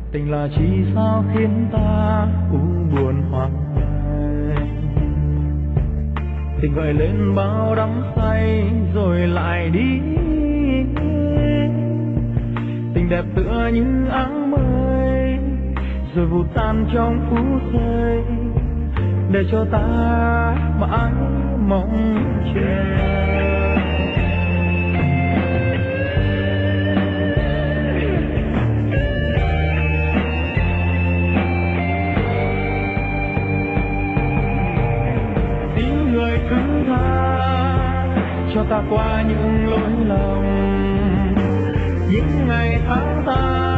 Tình là chi sao khiến ta u buồn hoang hoài. Tình gợi lên bao đắm say rồi lại đi. Tình đẹp tựa như áng mây rồi vụt tan trong phút giây, để cho ta mãi mong chờ. Tiếng người thứ tha cho ta qua những lỗi lầm, những ngày tháng ta